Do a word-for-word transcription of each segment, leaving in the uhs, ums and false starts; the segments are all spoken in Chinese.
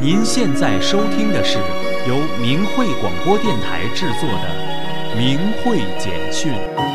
您现在收听的是由明慧广播电台制作的《明慧简讯》。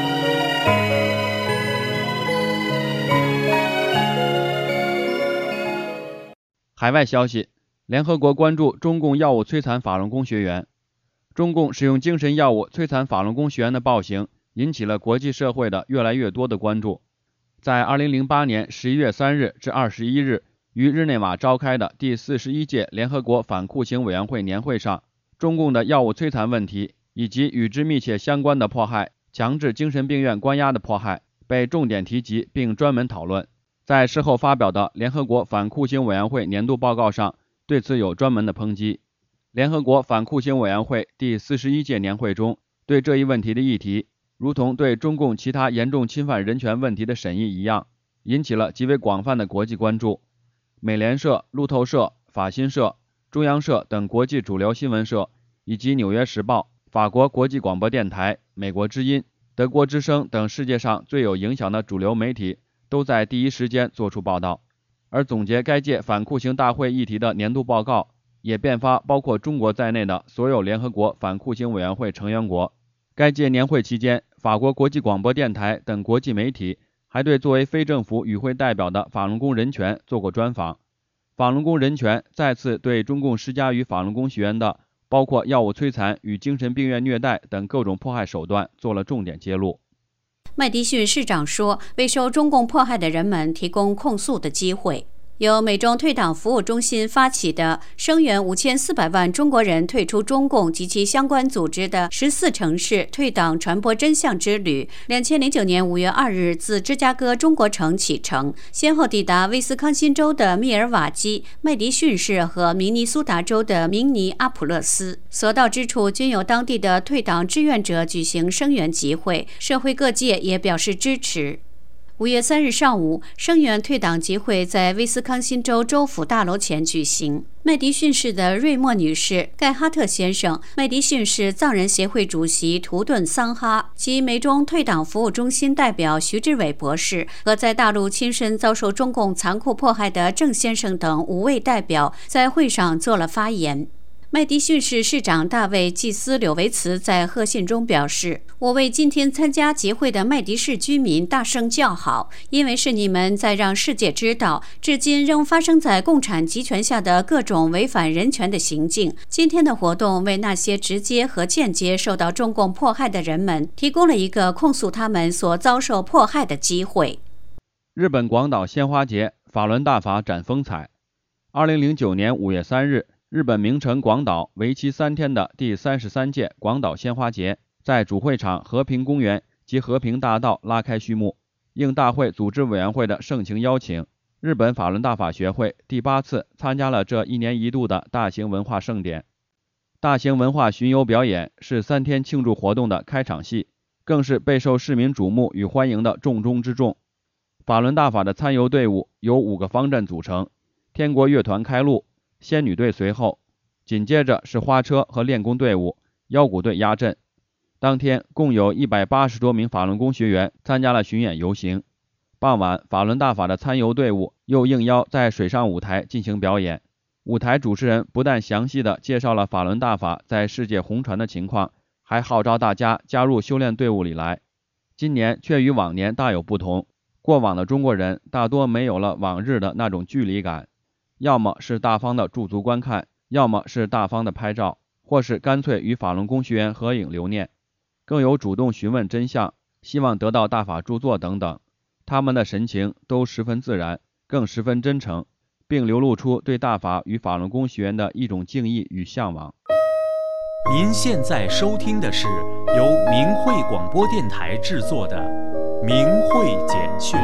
海外消息，联合国关注中共药物摧残法轮功学员。中共使用精神药物摧残法轮功学员的暴行，引起了国际社会的越来越多的关注。在二零零八年十一月三日至二十一日，于日内瓦召开的第四十一届联合国反酷刑委员会年会上，中共的药物摧残问题以及与之密切相关的迫害、强制精神病院关押的迫害被重点提及并专门讨论。在事后发表的联合国反酷刑委员会年度报告上，对此有专门的抨击。联合国反酷刑委员会第四十一届年会中，对这一问题的议题，如同对中共其他严重侵犯人权问题的审议一样，引起了极为广泛的国际关注。美联社、路透社、法新社、中央社等国际主流新闻社，以及纽约时报、法国国际广播电台、美国之音、德国之声等世界上最有影响的主流媒体都在第一时间作出报道。而总结该届反酷刑大会议题的年度报告也遍发包括中国在内的所有联合国反酷刑委员会成员国。该届年会期间，法国国际广播电台等国际媒体还对作为非政府与会代表的法轮功人权做过专访。法轮功人权再次对中共施加于法轮功学员的包括药物摧残与精神病院虐待等各种迫害手段做了重点揭露。 麦迪逊市长说，为受中共迫害的人们提供控诉的机会。由美中退党服务中心发起的声援五千四百万中国人退出中共及其相关组织的十四城市退党传播真相之旅，两千零九年五月二日自芝加哥中国城启程，先后抵达威斯康辛州的密尔瓦基、麦迪逊市和明尼苏达州的明尼阿普勒斯，所到之处均有当地的退党志愿者举行声援集会，社会各界也表示支持。五月三日上午，声援退党集会在威斯康辛州州府大楼前举行。麦迪逊市的瑞莫女士、盖哈特先生、麦迪逊市藏人协会主席图顿桑哈及美中退党服务中心代表徐志伟博士和在大陆亲身遭受中共残酷迫害的郑先生等五位代表在会上做了发言。麦迪逊市市长大卫·季斯柳维茨在贺信中表示，我为今天参加集会的麦迪市居民大声叫好，因为是你们在让世界知道，至今仍发生在共产集权下的各种违反人权的行径。今天的活动为那些直接和间接受到中共迫害的人们提供了一个控诉他们所遭受迫害的机会。 日本广岛鲜花节，法轮大法展风采。二零零九年五月三日，日本名城广岛为期三天的第三十三届广岛鲜花节在主会场和平公园及和平大道拉开序幕。应大会组织委员会的盛情邀请，日本法轮大法学会第八次参加了这一年一度的大型文化盛典。大型文化巡游表演是三天庆祝活动的开场戏，更是备受市民瞩目与欢迎的重中之重。法轮大法的参游队伍由五个方阵组成，天国乐团开路，仙女队随后，紧接着是花车和练功队伍，腰鼓队压阵。当天共有一百八十多名法轮功学员参加了巡演游行。傍晚，法轮大法的参游队伍又应邀在水上舞台进行表演。舞台主持人不但详细地介绍了法轮大法在世界红传的情况，还号召大家加入修炼队伍里来。今年却与往年大有不同，过往的中国人大多没有了往日的那种距离感，要么是大方的驻足观看，要么是大方的拍照，或是干脆与法轮功学员合影留念，更有主动询问真相，希望得到大法著作等等。他们的神情都十分自然，更十分真诚，并流露出对大法与法轮功学员的一种敬意与向往。 您现在收听的是由明慧广播电台制作的《明慧简讯》。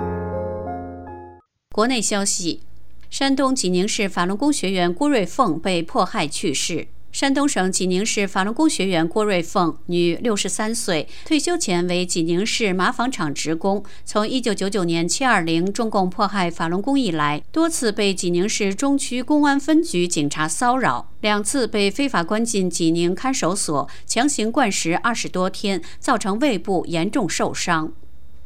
国内消息，山东济宁市法轮功学员郭瑞凤被迫害去世。山东省济宁市法轮功学员郭瑞凤，女，六十三岁，退休前为济宁市麻纺厂职工。从一九九九年七二零中共迫害法轮功以来，多次被济宁市中区公安分局警察骚扰，两次被非法关进济宁看守所，强行灌食二十多天，造成胃部严重受伤。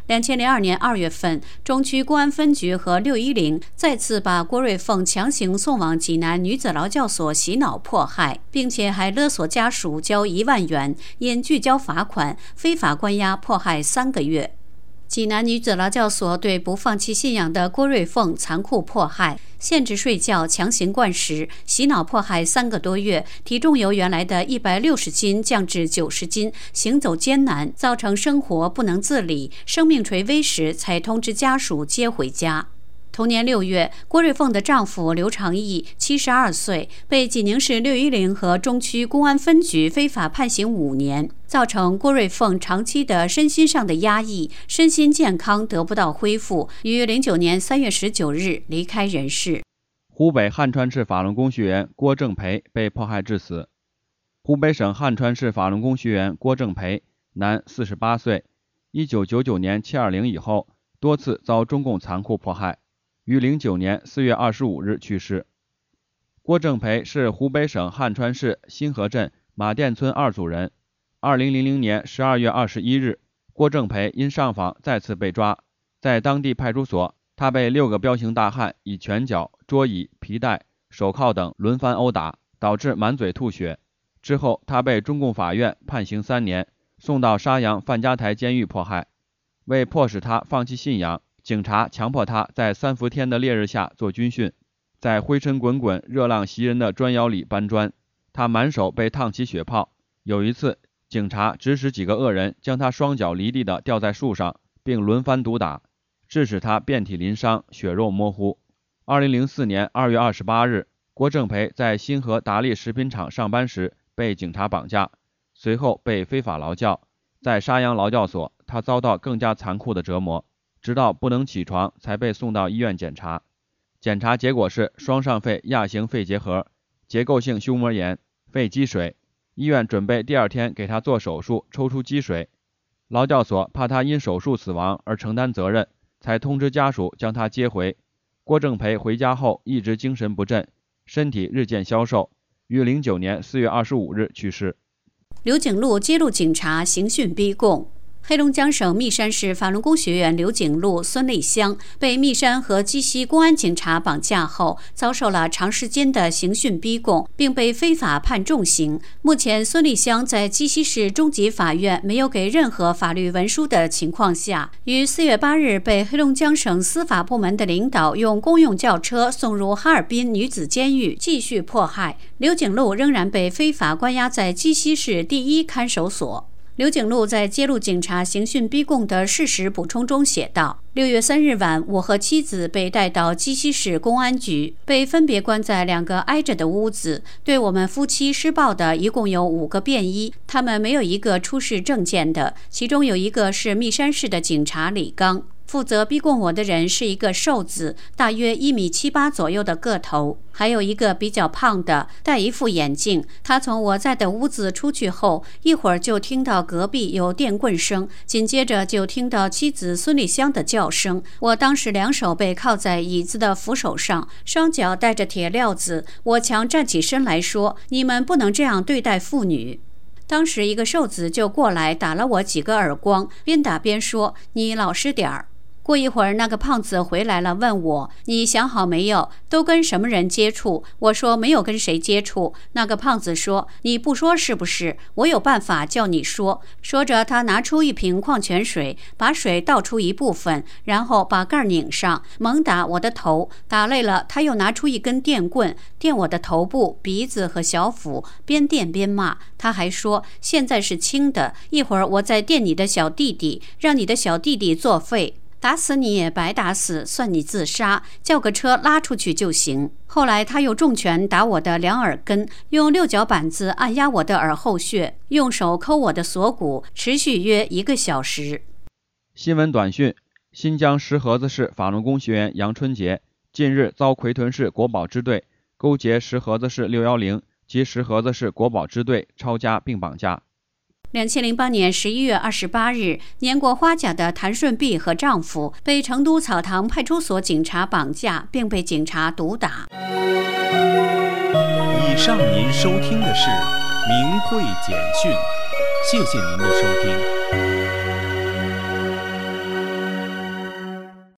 两千零二年二月份，中区公安分局和六一零再次把郭瑞凤强行送往济南女子劳教所洗脑迫害，并且还勒索家属交一万元，因拒交罚款，非法关押迫害三个月。济南女子劳教所对不放弃信仰的郭瑞凤残酷迫害，限制睡觉，强行灌食，洗脑迫害三个多月，体重由原来的一百六十斤降至九十斤，行走艰难，造成生活不能自理，生命垂危时才通知家属接回家。同年六月，郭瑞凤的丈夫刘长义七十二岁，被济宁市六一零和中区公安分局非法判刑五年，造成郭瑞凤长期的身心上的压抑，身心健康得不到恢复，于零九年三月十九日离开人世。 湖北汉川市法轮功学员郭正培被迫害致死。湖北省汉川市法轮功学员郭正培，男，四十八岁，一九九九年七二零以后多次遭中共残酷迫害，于零九年四月二十五日去世。郭正培是湖北省汉川市新河镇马店村二组人。二零零零年十二月二十一日，郭正培因上访再次被抓，在当地派出所，他被六个彪形大汉以拳脚、桌椅、皮带、手铐等轮番殴打，导致满嘴吐血。之后，他被中共法院判刑三年，送到沙洋范家台监狱迫害。为迫使他放弃信仰，警察强迫他在三伏天的烈日下做军训，在灰尘滚滚、热浪袭人的砖窑里搬砖，他满手被烫起血泡。有一次，警察指使几个恶人将他双脚离地地吊在树上，并轮番毒打，致使他遍体鳞伤，血肉模糊。二零零四年二月二十八日，郭正培在新河达利食品厂上班时被警察绑架，随后被非法劳教。在沙洋劳教所，他遭到更加残酷的折磨，直到不能起床才被送到医院检查。检查结果是双上肺亚型肺结核、结构性胸膜炎、肺积水。医院准备第二天给他做手术抽出积水，劳教所怕他因手术死亡而承担责任，才通知家属将他接回。郭正培回家后一直精神不振，身体日渐消瘦，于零九年四月二十五日去世。 刘景禄揭露警察刑讯逼供。黑龙江省密山市法轮功学员刘景禄、孙立香被密山和鸡西公安警察绑架后，遭受了长时间的刑讯逼供，并被非法判重刑。目前，孙立香在鸡西市中级法院没有给任何法律文书的情况下，于四月八日被黑龙江省司法部门的领导用公用轿车送入哈尔滨女子监狱继续迫害。刘景禄仍然被非法关押在鸡西市第一看守所。刘景禄在揭露警察刑讯逼供的事实补充中写道：六月三日晚，我和妻子被带到鸡西市公安局，被分别关在两个挨着的屋子。对我们夫妻施暴的一共有五个便衣，他们没有一个出示证件的，其中有一个是密山市的警察李刚。负责逼供我的人是一个瘦子，大约一米七八左右的个头，还有一个比较胖的，戴一副眼镜。他从我在的屋子出去后，一会儿就听到隔壁有电棍声，紧接着就听到妻子孙立香的叫声。我当时两手被靠在椅子的扶手上，双脚带着铁镣子。我强站起身来说：“你们不能这样对待妇女。”当时一个瘦子就过来打了我几个耳光，边打边说：“你老实点儿。”过一会儿，那个胖子回来了，问我：“你想好没有？都跟什么人接触？”我说：“没有跟谁接触。”那个胖子说：“你不说是不是？我有办法叫你说。”说着，他拿出一瓶矿泉水，把水倒出一部分，然后把盖拧上，猛打我的头。打累了，他又拿出一根电棍，电我的头部、鼻子和小腹，边电边骂。他还说：“现在是轻的，一会儿我再电你的小弟弟，让你的小弟弟作废。打死你也白打死，算你自杀，叫个车拉出去就行。”后来他又重拳打我的两耳根，用六角板子按压我的耳后穴，用手抠我的锁骨，持续约一个小时。 新闻短讯：新疆石河子市法轮功学员杨春杰近日遭奎屯市国保支队勾结石河子市六一零及石河子市国保支队抄家并绑架。 两千零八年十一月二十八日，年过花甲的谭顺碧和丈夫被成都草堂派出所警察绑架，并被警察毒打。 以上您收听的是明慧简讯，谢谢您的收听。